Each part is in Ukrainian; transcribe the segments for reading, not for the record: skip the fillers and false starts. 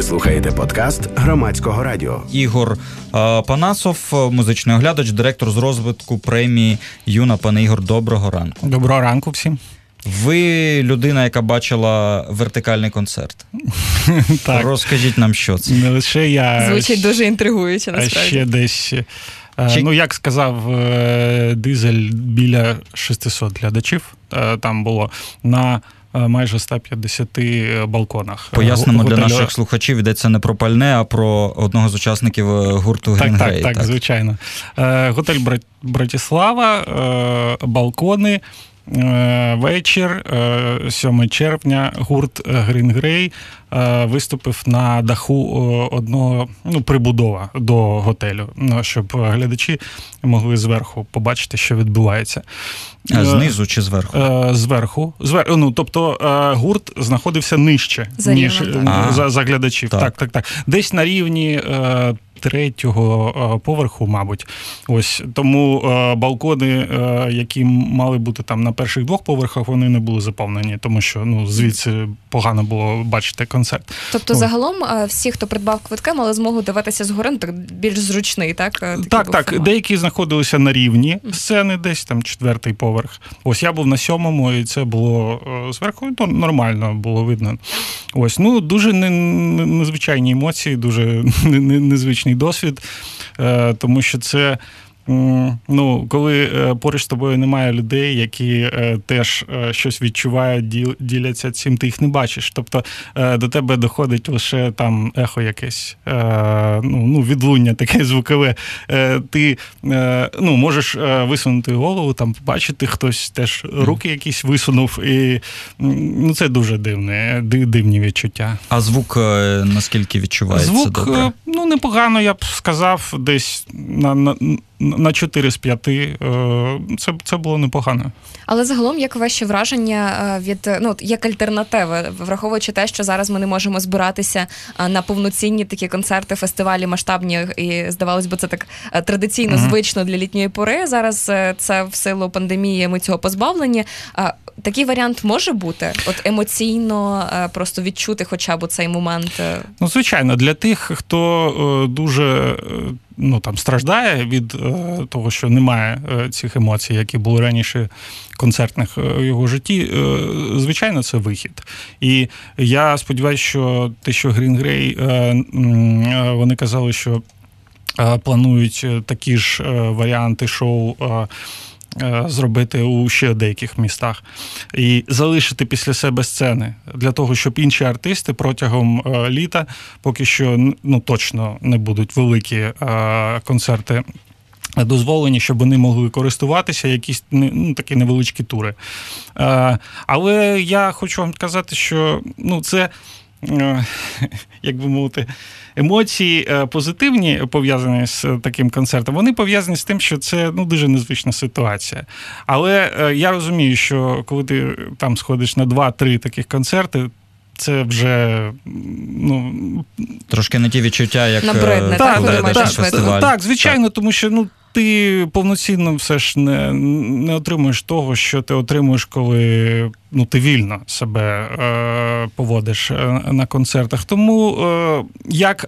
Ви слухаєте подкаст Громадського радіо. Ігор Панасов, музичний оглядач, директор з розвитку премії «Юна». Пане Ігор, доброго ранку. Доброго ранку всім. Ви людина, яка бачила вертикальний концерт. Так. Розкажіть нам, що це. Не лише я. Звучить дуже інтригуюче, насправді. А ще десь, як сказав Дизель, біля 600 глядачів там було на майже 150 балконах. Пояснимо для наших слухачів, йдеться не про пальне, а про одного з учасників гурту Green Grey. Так, звичайно. Готель Братислава, балкони, вечір, 7 червня, гурт Green Grey виступив на даху одного, прибудова до готелю, щоб глядачі могли зверху побачити, що відбувається. Знизу чи зверху? Зверху. Тобто гурт знаходився нижче, ніж за глядачів. Так. Десь на рівні 3-го поверху, мабуть. Ось тому балкони, які мали бути там на перших 2 поверхах, вони не були заповнені, тому що звідси погано було бачити концерт. Тобто загалом всі, хто придбав квитки, мали змогу дивитися згори, так більш зручний, так? Так. Деякі знаходилися на рівні сцени, десь там 4-й поверх. Ось я був на 7-му, і це було зверху, нормально було видно. Ось, дуже незвичайні емоції, дуже незвичний досвід, тому що це, коли поруч з тобою немає людей, які теж щось відчувають, діляться цим, ти їх не бачиш. Тобто до тебе доходить лише там ехо якесь, відлуння таке звукове. Ти можеш висунути голову, там побачити, хтось теж руки якісь висунув, і це дуже дивні відчуття. А звук наскільки відчувається? Звук, добре? Непогано, я б сказав, десь на 4 з 5 це було непогано. Але загалом, як ваші враження від, як альтернативи, враховуючи те, що зараз ми не можемо збиратися на повноцінні такі концерти, фестивалі масштабні, і, здавалось би, це так традиційно, звично для літньої пори. Зараз це в силу пандемії ми цього позбавлені. Такий варіант може бути? От емоційно просто відчути хоча б цей момент? Звичайно, для тих, хто дуже страждає від того, що немає цих емоцій, які були раніше концертних у його житті, звичайно, це вихід. І я сподіваюся, що те, що Green Grey, вони казали, що планують такі ж варіанти шоу зробити у ще деяких містах і залишити після себе сцени для того, щоб інші артисти протягом літа, поки що точно не будуть великі концерти дозволені, щоб вони могли користуватися, якісь такі невеличкі тури. Але я хочу вам сказати, що це, як би мовити, емоції позитивні, пов'язані з таким концертом, вони пов'язані з тим, що це дуже незвична ситуація. Але я розумію, що коли ти там сходиш на 2-3 таких концерти, це вже, трошки не ті відчуття, як набридне, фестиваль. Так, звичайно, тому що, ти повноцінно все ж не отримуєш того, що ти отримуєш, коли ти вільно себе поводиш на концертах. Тому як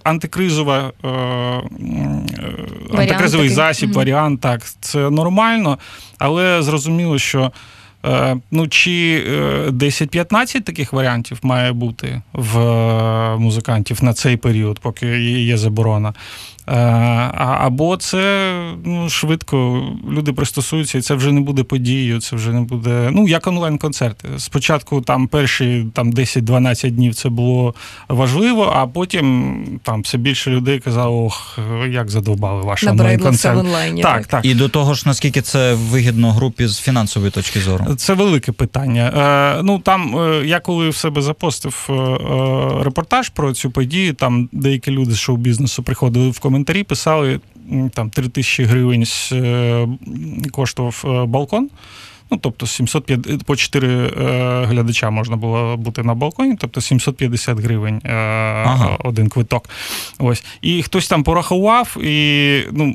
антикризовий засіб, варіант, так, це нормально, але зрозуміло, що чи 10-15 таких варіантів має бути в музикантів на цей період, поки є заборона. Або це швидко люди пристосуються, і це вже не буде подією, це вже не буде, як онлайн-концерти. Спочатку там перші 10-12 днів це було важливо, а потім там все більше людей казало, як задовбали ваш онлайн-концерт. В онлайні. Так. І до того ж, наскільки це вигідно групі з фінансової точки зору? Це велике питання. Там, я коли в себе запостив репортаж про цю подію, там деякі люди з шоу-бізнесу приходили в коментарі, писали, там 3000 гривень коштував балкон. Тобто 750, по 4 глядача можна було бути на балконі, тобто 750 гривень один квиток. Ось. І хтось там порахував, і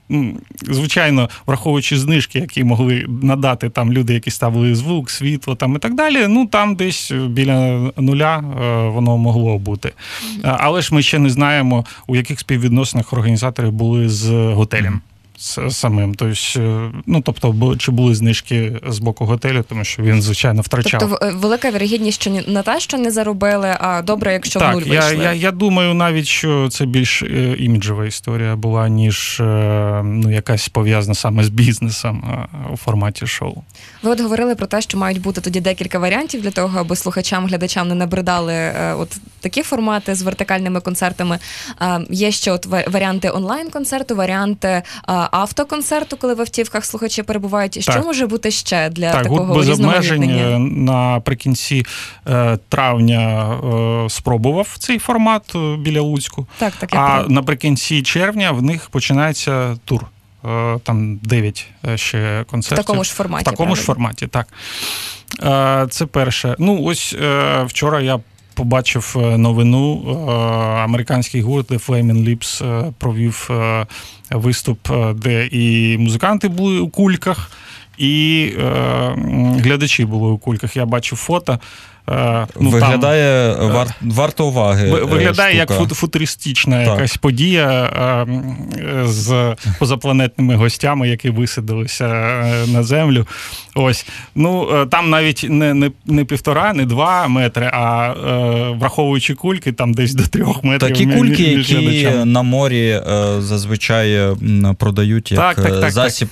звичайно, враховуючи знижки, які могли надати там люди, які ставили звук, світло там і так далі, там десь біля нуля воно могло бути. Але ж ми ще не знаємо, у яких співвідносинах організатори були з готелем. Самим. Тобто, чи були знижки з боку готелю, тому що він, звичайно, втрачав. Тобто, велика вірогідність, що не те, що не заробили, а добре, якщо в нуль вийшли. Я думаю навіть, що це більш іміджева історія була, ніж якась пов'язана саме з бізнесом у форматі шоу. Ви от говорили про те, що мають бути тоді декілька варіантів для того, аби слухачам, глядачам не набридали от такі формати з вертикальними концертами. Є ще от варіанти онлайн-концерту, варіанти автоконцерту, коли в автівках слухачі перебувають. Що може бути ще для такого різноманітнення? Без обмежень наприкінці травня спробував цей формат біля Луцьку. А наприкінці червня в них починається тур. Там 9 ще концертів. В такому ж форматі. В такому ж форматі, так. Це перше. Ось вчора я побачив новину. Американський гурт The Flaming Lips провів виступ, де і музиканти були у кульках, і глядачі були у кульках. Я бачив фото. Виглядає варто уваги. Виглядає штука. Як футуристична якась подія з позапланетними гостями, які висадилися на землю. Ось. Там навіть не 1,5, не 2 метри, а враховуючи кульки, там десь до 3 метрів. Такі кульки, які на морі зазвичай продають як засіб.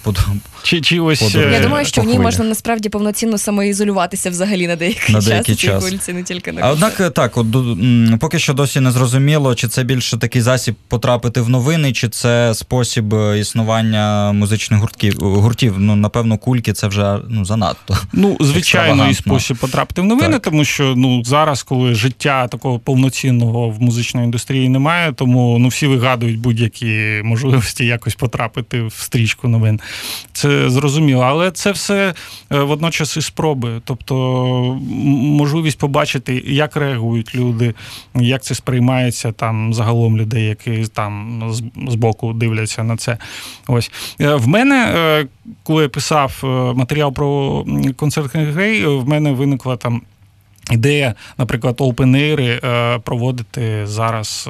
Я думаю, що в ній можна насправді повноцінно самоізолюватися взагалі на деякий час. Кульці, не тільки на однак так, поки що досі не зрозуміло, чи це більше такий засіб потрапити в новини, чи це спосіб існування музичних гуртів. Напевно, кульки це вже занадто. Звичайно, і спосіб потрапити в новини, тому що зараз, коли життя такого повноцінного в музичній індустрії немає, тому всі вигадують будь-які можливості якось потрапити в стрічку новин. Це зрозуміло, але це все водночас і спроби. Тобто можливість побачити, як реагують люди, як це сприймається там загалом людей, які там збоку дивляться на це. Ось. В мене, коли я писав матеріал про концерт Грей, в мене виникла там ідея, наприклад, open-air проводити зараз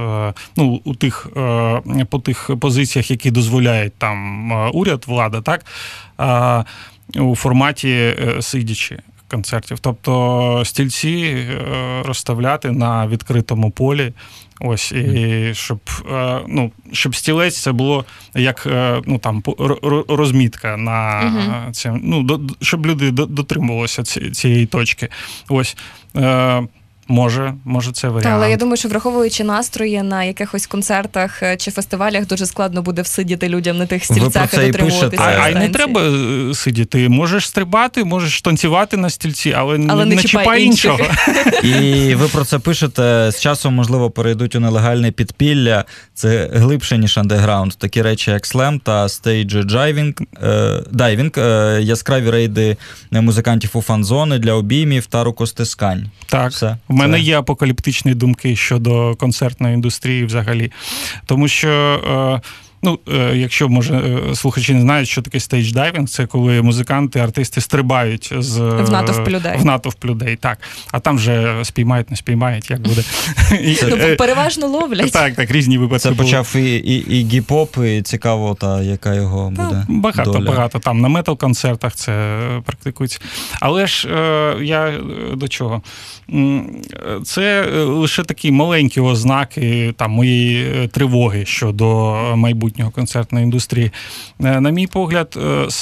по тих позиціях, які дозволяють там уряд, влада, так, у форматі сидячи концертів. Тобто стільці розставляти на відкритому полі. Ось, і щоб стілець це було як розмітка на цьому, щоб люди дотримувалися цієї точки. Ось. Може, це варіант. Але я думаю, що враховуючи настрої на якихось концертах чи фестивалях, дуже складно буде всидіти людям на тих стільцях і дотримуватися. А й не треба сидіти. Можеш стрибати, можеш танцювати на стільці, але не чіпай іншого. І ви про це пишете. З часом, можливо, перейдуть у нелегальне підпілля. Це глибше, ніж андеграунд. Такі речі, як слем та стейдж дайвінг, яскраві рейди музикантів у фан-зони для обіймів та рукостискань. Так. Все. У мене є апокаліптичні думки щодо концертної індустрії взагалі. Тому що, якщо, може, слухачі не знають, що таке стейдж-дайвінг, це коли музиканти, артисти стрибають в натовп людей. Так. А там вже спіймають, не спіймають, як буде. Переважно ловлять. Так, різні випадки. Це почав і гіп-поп, і цікаво, яка його буде доля. Багато. Там на метал-концертах це практикується. Але ж я до чого? Це лише такі маленькі ознаки моєї тривоги щодо майбутнього концертної індустрії. На мій погляд,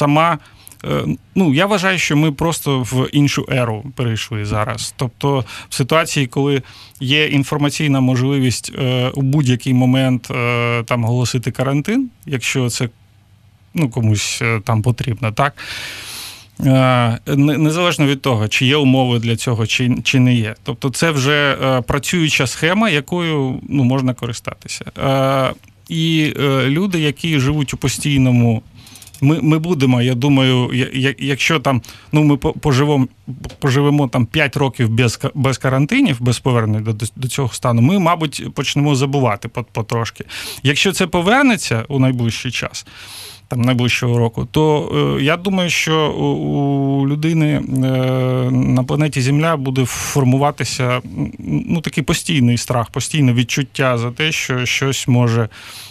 я вважаю, що ми просто в іншу еру перейшли зараз. Тобто в ситуації, коли є інформаційна можливість у будь-який момент там оголосити карантин, якщо це комусь там потрібно, так? Незалежно від того, чи є умови для цього, чи не є. Тобто це вже працююча схема, якою можна користатися. І люди, які живуть у постійному, ми будемо, я думаю, якщо там ми поживемо там 5 років без карантинів, без повернення до цього стану, ми, мабуть, почнемо забувати потрошки. Якщо це повернеться у найближчий час, там найближчого року, то я думаю, що у людини на планеті Земля буде формуватися такий постійний страх, постійне відчуття за те, що щось може,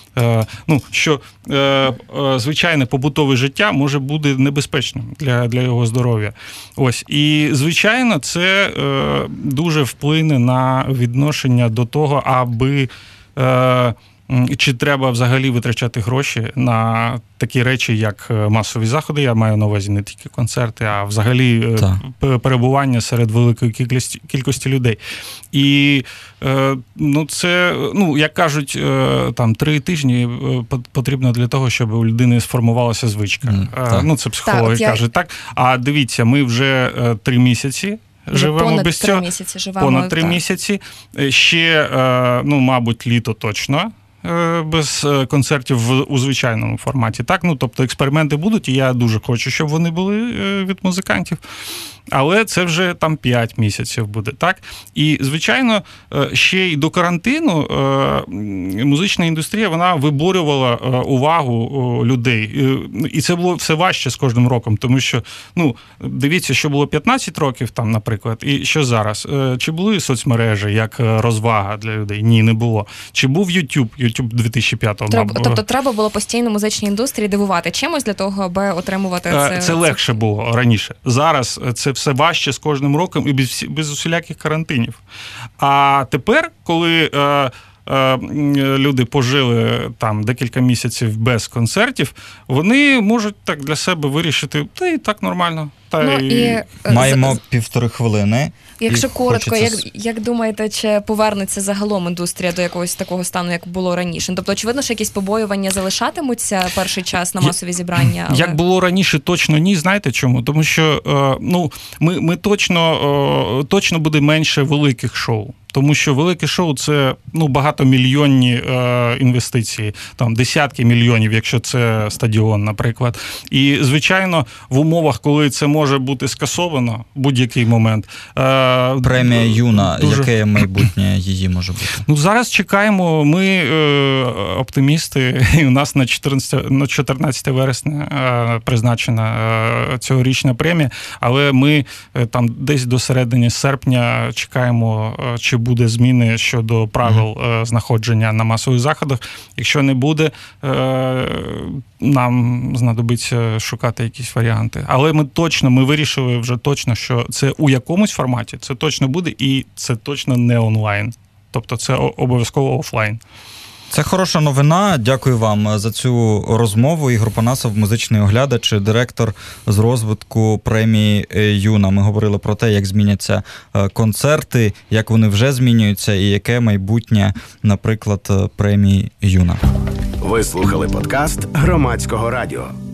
що звичайне побутове життя може бути небезпечним для його здоров'я. Ось. І, звичайно, це дуже вплине на відношення до того, аби чи треба взагалі витрачати гроші на такі речі, як масові заходи, я маю на увазі не тільки концерти, а взагалі перебування серед великої кількості людей. І це, як кажуть, там 3 тижні потрібно для того, щоб у людини сформувалася звичка. Це психологи кажуть. Так? А дивіться, ми вже 3 місяці живемо без цього. Понад 3 місяці. Ще, мабуть, літо точно. Без концертів у звичайному форматі. Так? Тобто експерименти будуть, і я дуже хочу, щоб вони були від музикантів. Але це вже там 5 місяців буде, так? І, звичайно, ще й до карантину музична індустрія, вона виборювала увагу людей. І це було все важче з кожним роком, тому що, дивіться, що було 15 років там, наприклад, і що зараз. Чи були соцмережі як розвага для людей? Ні, не було. Чи був YouTube 2005-го? Тобто треба було постійно музичній індустрії дивувати чимось для того, аби отримувати це? Це легше було раніше. Зараз це все важче з кожним роком і без усіляких карантинів. А тепер, коли люди пожили там декілька місяців без концертів, вони можуть так для себе вирішити, та і так нормально. Маємо 1,5 хвилини. Якщо коротко, як думаєте, чи повернеться загалом індустрія до якогось такого стану, як було раніше? Тобто, очевидно, що якісь побоювання залишатимуться перший час на масові зібрання? Але... Як було раніше, точно ні. Знаєте чому? Тому що ми точно буде менше великих шоу. Тому що велике шоу – це багатомільйонні інвестиції, там десятки мільйонів, якщо це стадіон, наприклад. І, звичайно, в умовах, коли це може бути скасовано в будь-який момент. Премія Юна, яке майбутнє її може бути? Зараз чекаємо, ми оптимісти, і у нас на 14 вересня призначена цьогорічна премія, але ми там десь до середини серпня чекаємо, чи буде зміни щодо правил знаходження на масових заходах. Якщо не буде, нам знадобиться шукати якісь варіанти. Але ми вирішили вже точно, що це у якомусь форматі, це точно буде, і це точно не онлайн. Тобто це обов'язково офлайн. Це хороша новина. Дякую вам за цю розмову. Ігор Панасов, музичний оглядач, директор з розвитку премії Юна. Ми говорили про те, як зміняться концерти, як вони вже змінюються і яке майбутнє, наприклад, премії Юна. Ви слухали подкаст Громадського радіо.